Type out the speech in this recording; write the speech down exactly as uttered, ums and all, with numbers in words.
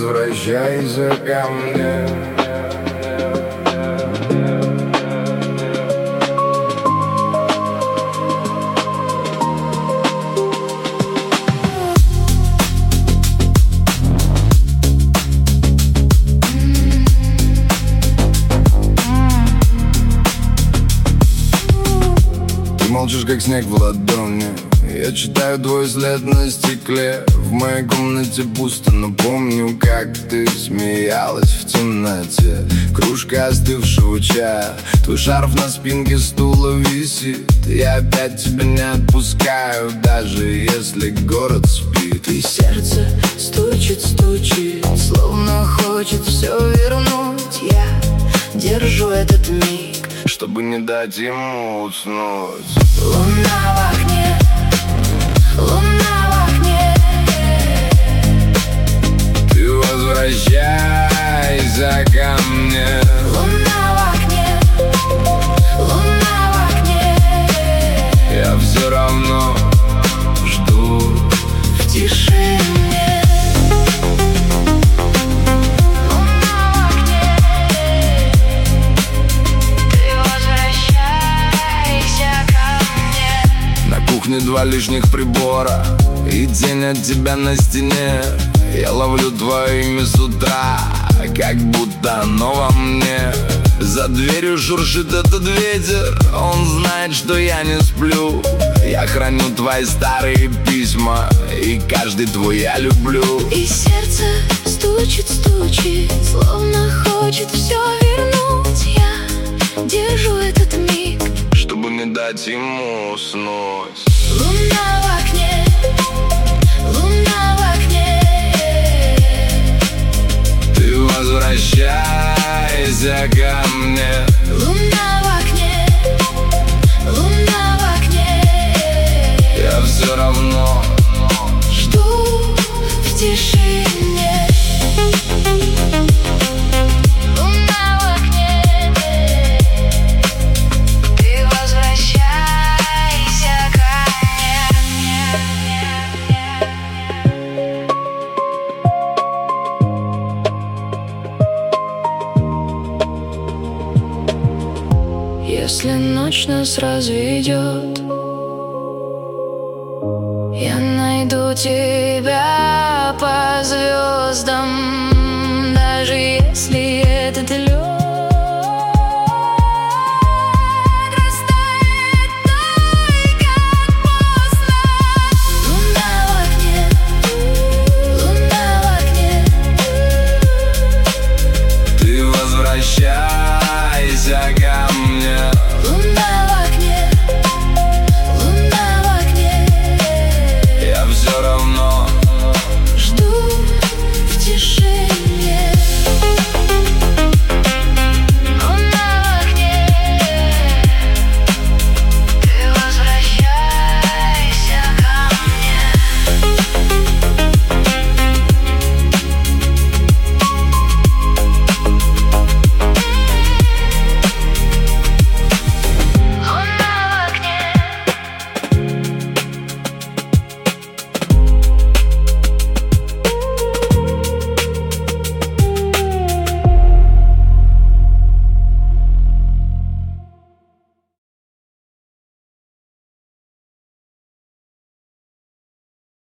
возвращайся ко мне. Молчишь, как снег в ладони. Я читаю твой след на стекле. В моей комнате пусто, но помню, как ты смеялась в темноте. Кружка остывшего чая, твой шарф на спинке стула висит. Я опять тебя не отпускаю, даже если город спит. И сердце стучит, стучит, словно хочет все вернуть. Я держу этот миг, чтобы не дать ему уснуть. Луна в окне, луна в окне. Ты возвращайся ко мне. Луна в окне, луна в окне. Я все равно жду в тишине. Два лишних прибора и тень от тебя на стене. Я ловлю твое имя с утра, как будто оно во мне. За дверью шуршит этот ветер, он знает, что я не сплю. Я храню твои старые письма, и каждый твой я люблю. И сердце стучит, стучит, словно хочет все вернуть. Я держу этот миг, чтобы не дать ему уснуть. Луна в окне, луна в окне. Ты возвращайся ко мне. Луна в окне, луна в окне. Я все равно жду в тишине. Если ночь нас разведет, я найду тебя по звездам.